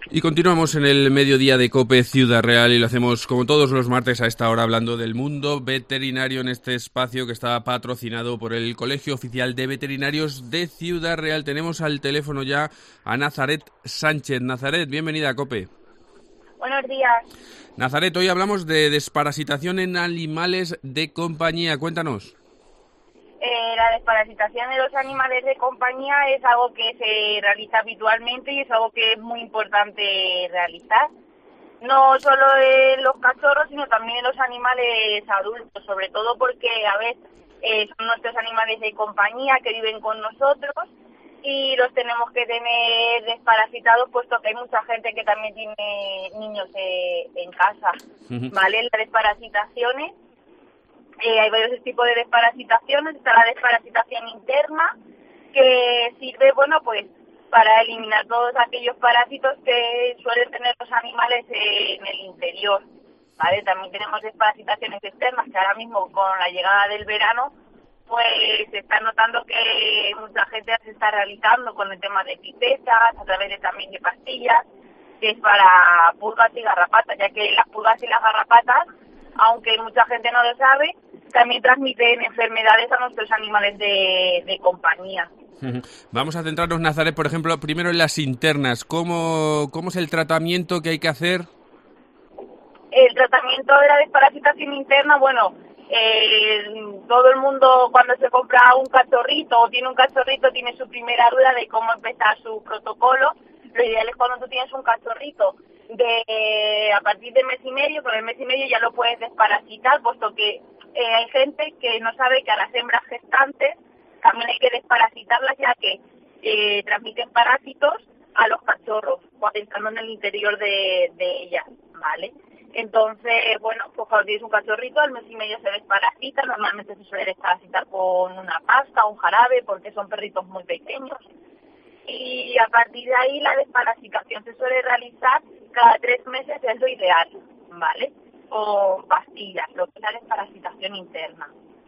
Y continuamos en el mediodía de COPE Ciudad Real y lo hacemos como todos los martes a esta hora hablando del mundo veterinario en este espacio que está patrocinado por el Colegio Oficial de Veterinarios de Ciudad Real. Tenemos al teléfono ya a Nazaret Sánchez. Nazaret, bienvenida a COPE. Buenos días. Nazaret, hoy hablamos de desparasitación en animales de compañía. Cuéntanos. La desparasitación de los animales de compañía es algo que se realiza habitualmente y es algo que es muy importante realizar. No solo en los cachorros, sino también en los animales adultos, sobre todo porque, son nuestros animales de compañía que viven con nosotros y los tenemos que tener desparasitados, puesto que hay mucha gente que también tiene niños en casa, ¿vale? Las desparasitaciones, hay varios tipos de desparasitaciones. Está la desparasitación interna, que sirve, pues para eliminar todos aquellos parásitos que suelen tener los animales en el interior, ¿vale? También tenemos desparasitaciones externas, que ahora mismo con la llegada del verano, pues se está notando que mucha gente se está realizando con el tema de pipetas, a través de también de pastillas, que es para pulgas y garrapatas, ya que las pulgas y las garrapatas, aunque mucha gente no lo sabe, también transmiten enfermedades a nuestros animales de compañía. Vamos a centrarnos, Nazaret, por ejemplo, primero en las internas. ¿Cómo es el tratamiento que hay que hacer? El tratamiento de la desparasitación interna, todo el mundo cuando se compra un cachorrito o tiene un cachorrito tiene su primera duda de cómo empezar su protocolo. Lo ideal es cuando tú tienes un cachorrito a partir de mes y medio, con el mes y medio ya lo puedes desparasitar, puesto que hay gente que no sabe que a las hembras gestantes también hay que desparasitarlas, ya que transmiten parásitos a los cachorros cuando están en el interior de ellas, ¿vale? Entonces, pues cuando tienes un cachorrito, al mes y medio se desparasita. Normalmente se suele desparasitar con una pasta o un jarabe, porque son perritos muy pequeños. Y a partir de ahí la desparasitación se suele realizar cada 3 meses, es lo ideal, ¿vale? Con pastillas, lo que es la desparasitación interna.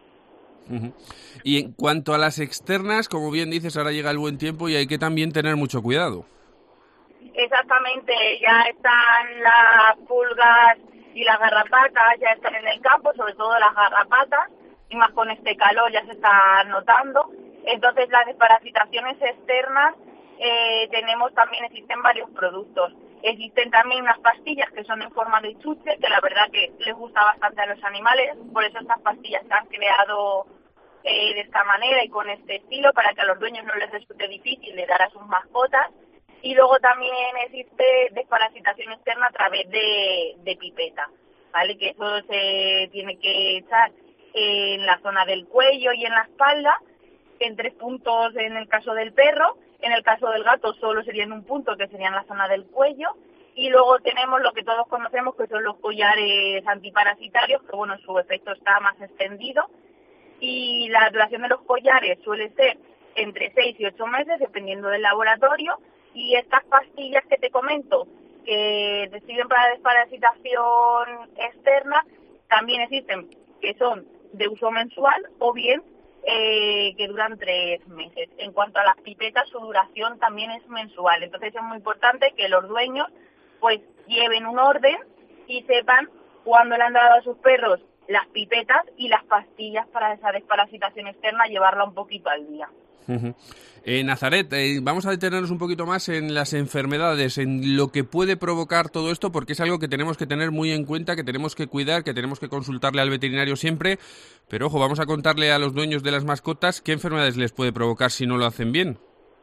Y en cuanto a las externas, como bien dices, ahora llega el buen tiempo y hay que también tener mucho cuidado. Exactamente, ya están las pulgas y las garrapatas, ya están en el campo, sobre todo las garrapatas, y más con este calor ya se está notando. Entonces las desparasitaciones externas, existen varios productos. Existen también unas pastillas que son en forma de chuche, que la verdad que les gusta bastante a los animales, por eso estas pastillas se han creado de esta manera y con este estilo, para que a los dueños no les resulte difícil de dar a sus mascotas. Y luego también existe desparasitación externa a través de pipeta, ¿vale? Que eso se tiene que echar en la zona del cuello y en la espalda, en 3 puntos en el caso del perro. En el caso del gato solo sería en un punto, que sería en la zona del cuello. Y luego tenemos lo que todos conocemos, que son los collares antiparasitarios, que su efecto está más extendido. Y la duración de los collares suele ser entre 6 y 8 meses, dependiendo del laboratorio. Y estas pastillas que te comento, que te sirven para desparasitación externa, también existen, que son de uso mensual o bien que duran 3 meses. En cuanto a las pipetas, su duración también es mensual. Entonces es muy importante que los dueños pues lleven un orden y sepan cuándo le han dado a sus perros las pipetas y las pastillas para esa desparasitación externa, llevarla un poquito al día. Nazaret, vamos a detenernos un poquito más en las enfermedades, en lo que puede provocar todo esto, porque es algo que tenemos que tener muy en cuenta, que tenemos que cuidar, que tenemos que consultarle al veterinario siempre. Pero ojo, vamos a contarle a los dueños de las mascotas qué enfermedades les puede provocar si no lo hacen bien.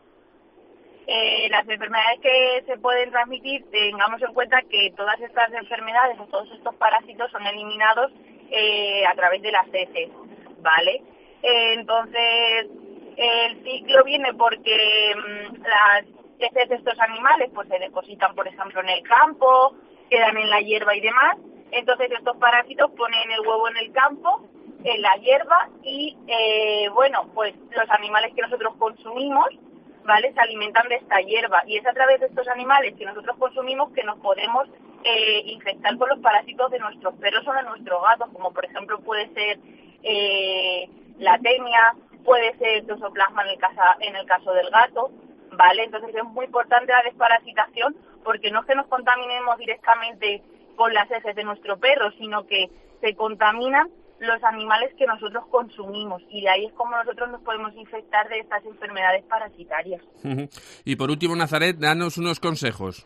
Las enfermedades que se pueden transmitir, tengamos en cuenta que todas estas enfermedades o todos estos parásitos son eliminados a través de las heces, ¿vale? Entonces, el ciclo viene porque las heces de estos animales pues se depositan, por ejemplo, en el campo, quedan en la hierba y demás. Entonces estos parásitos ponen el huevo en el campo, en la hierba, y pues los animales que nosotros consumimos, ¿vale?, se alimentan de esta hierba, y es a través de estos animales que nosotros consumimos que nos podemos infectar con los parásitos de nuestros perros o de nuestros gatos, como por ejemplo puede ser la tenia, puede ser toxoplasma en el caso del gato, ¿vale? Entonces es muy importante la desparasitación, porque no es que nos contaminemos directamente con las heces de nuestro perro, sino que se contaminan los animales que nosotros consumimos, y de ahí es como nosotros nos podemos infectar de estas enfermedades parasitarias. Y por último, Nazaret, danos unos consejos.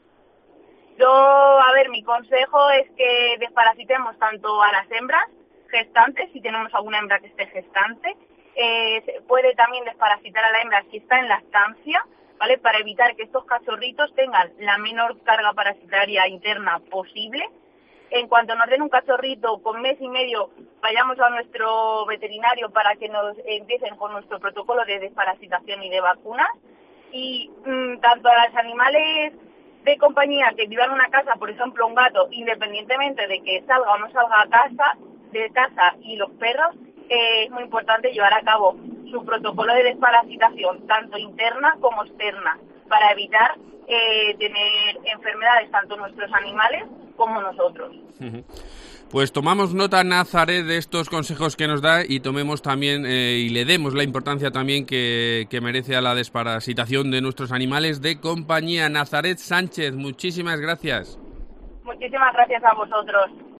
Mi consejo es que desparasitemos tanto a las hembras gestantes, si tenemos alguna hembra que esté gestante. Se puede también desparasitar a la hembra si está en lactancia, ¿vale? Para evitar que estos cachorritos tengan la menor carga parasitaria interna posible. En cuanto nos den un cachorrito con mes y medio, vayamos a nuestro veterinario para que nos empiecen con nuestro protocolo de desparasitación y de vacunas. Y tanto a los animales de compañía que vivan en una casa, por ejemplo un gato, independientemente de que salga o no salga de casa, y los perros, es muy importante llevar a cabo su protocolo de desparasitación, tanto interna como externa, para evitar tener enfermedades tanto nuestros animales como nosotros. Pues tomamos nota, Nazaret, de estos consejos que nos da, y tomemos también y le demos la importancia también que merece a la desparasitación de nuestros animales de compañía. Nazaret Sánchez, muchísimas gracias. Muchísimas gracias a vosotros.